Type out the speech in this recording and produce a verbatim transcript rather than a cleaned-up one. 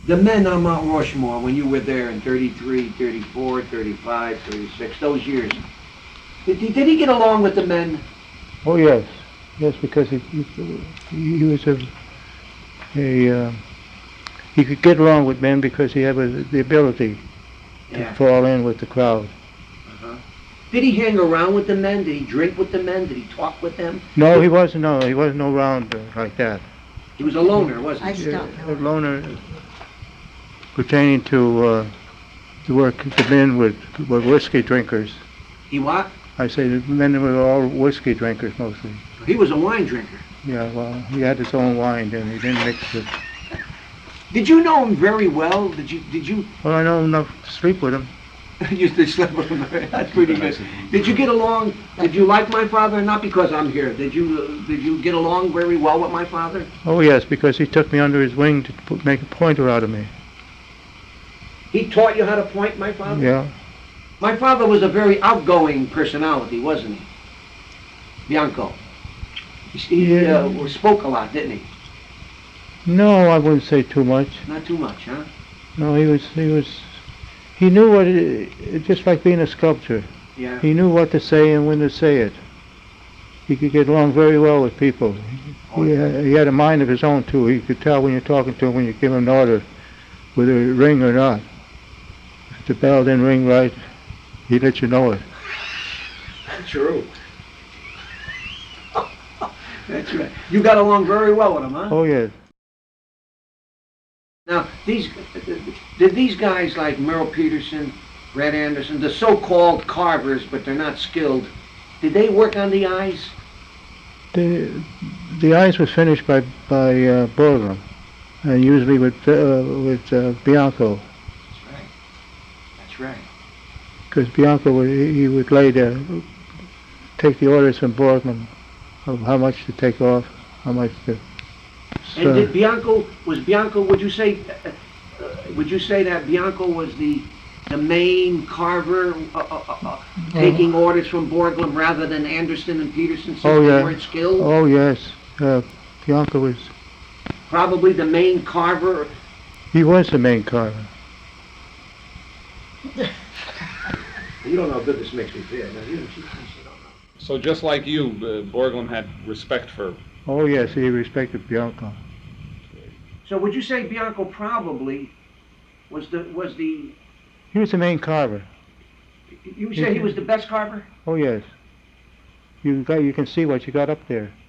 The men on Mount Rushmore, when you were there in thirty-three, thirty-four, thirty-five, thirty-six, those years, did, he- did he get along with the men? Oh yes, yes, because he he, he was a a uh, he could get along with men because he had a, the ability to Yeah. fall in with the crowd. Uh-huh. Did he hang around with the men? Did he drink with the men? Did he talk with them? No, he wasn't. No, he wasn't around uh, like that. He was a loner, wasn't I he? still A know. loner pertaining to uh, the work the men were, were whiskey drinkers. He what? I say the men were all whiskey drinkers mostly. He was a wine drinker. Yeah, well, he had his own wine and he didn't mix it. Did you know him very well? Did you, did you, Well, I know enough to sleep with him. you did sleep with him? That's pretty good. Did you get along, did you like my father? Not because I'm here. Did you, uh, did you get along very well with my father? Oh yes, because he took me under his wing to put, make a pointer out of me. He taught you how to point, my father? Yeah. My father was a very outgoing personality, wasn't he? Bianco. He, he Yeah. uh, spoke a lot, didn't he? No, I wouldn't say too much. Not too much, huh? No, he was, he was, he knew what, it, just like being a sculptor. Yeah. He knew what to say and when to say it. He could get along very well with people. He, had- he had a mind of his own too. He could tell when you're talking to him, when you give him an order, whether it ring or not. If the bell didn't ring right, he'd let you know it. True. That's right. You got along very well with him, huh? Oh yes. Now, these, did these guys like Merle Peterson, Red Anderson, the so-called carvers, but they're not skilled, did they work on the eyes? The, the eyes was finished by, by uh, Borglum, and usually with, uh, with uh, Bianco. That's right. That's right. Because Bianco would, he he would lay there, take the orders from Borgman of how much to take off, how much to. And So, did Bianco, was Bianco, would you say, uh, uh, would you say that Bianco was the, the main carver, uh, uh, uh, uh, taking orders from Borglum rather than Anderson and Peterson since Oh, they yeah. weren't skilled? oh yes, uh, Bianco was, Probably the main carver. he was the main carver. You don't know how good this makes me feel. Now, you, she, she don't know. So just like you, uh, Borglum had respect for. Oh yes, he respected Bianco. So would you say Bianco probably was the, was the, He was the main carver. you say he was the best carver? Oh yes. You got, you can see what you got up there.